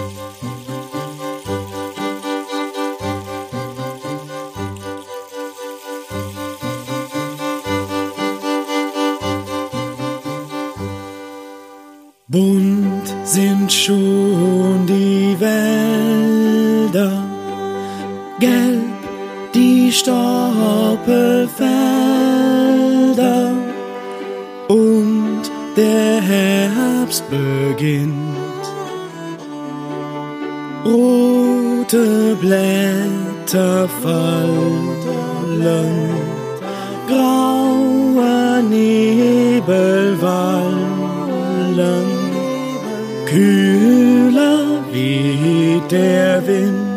Bunt sind schon die Wälder, gelb die Stoppelfelder und der Herbst beginnt. Rote Blätter fallen, grauer Nebel wallen, kühler weht der Wind.